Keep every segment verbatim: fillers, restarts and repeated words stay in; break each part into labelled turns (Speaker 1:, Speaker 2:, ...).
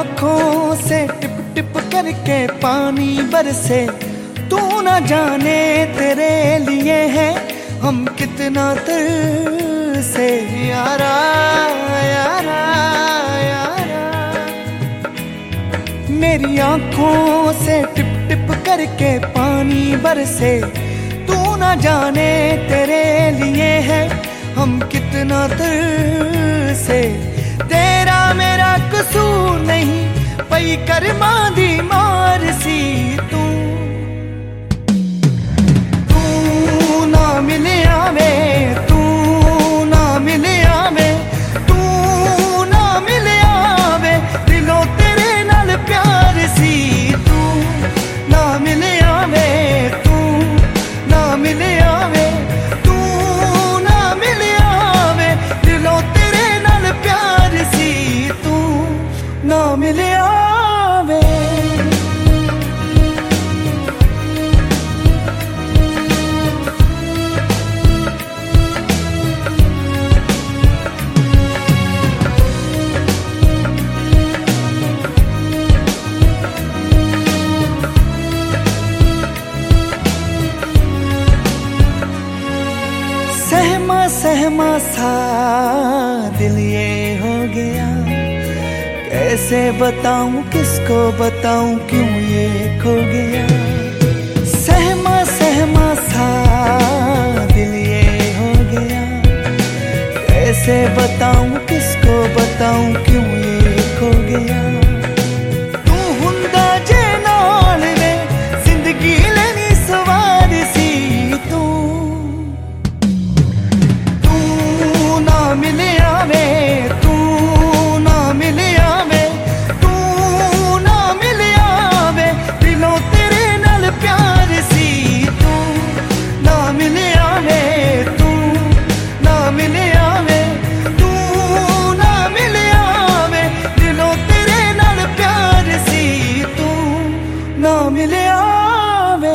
Speaker 1: आंखों से tip tip करके पानी बरसे, तू ना जाने तेरे लिए है हम कितना तरसे। यारा यारा यारा, मेरी आंखों से टिप टिप करके पानी बरसे, तू ना जाने तेरे लिए है हम कितना तरसे। तेरा मेरा कसूर नहीं, पई कर्मा दी मार सी तू। तू ना मिले आवे, तू ना मिले आवे, तू ना मिले आवे, दिलों तेरे नाल प्यार सी तू। ना मिले आवे, तू ना मिले आवे, तू ना मिले आवे, दिलों तेरे नाल प्यार सी तू। ना मिले आवे। सहमा सहमा सा दिल ये हो गया, कैसे बताऊं किसको बताऊं क्यों ये खो गया। सहमा सहमा सा दिल ये हो गया, कैसे बताऊं किसको बताऊं क्यों ये खो गया। तू हुंदा जे नाल वे जिंदगी लेनी सवार सी तू। तू ना मिले आवे, तू ना मिले आवे, तू ना मिले आवे, दिलों तेरे नाल प्यार सी तू। ना मिले आवे, तू ना मिले आवे, तू ना मिले आवे, दिलों तेरे नाल प्यार सी तू। ना मिले आवे।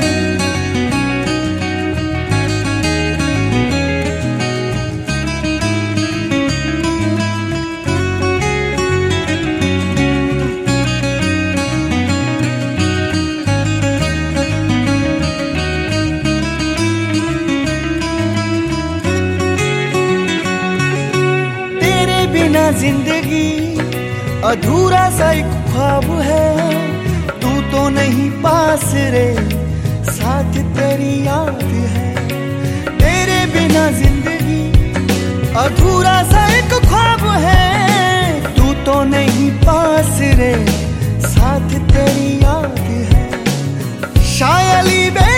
Speaker 1: बिना जिंदगी अधूरा सा एक ख्वाब है, तू तो नहीं पास रे साथ तेरी याद है। तेरे बिना जिंदगी अधूरा सा एक ख्वाब है, तू तो नहीं पास रे साथ तेरी याद है। शायली बे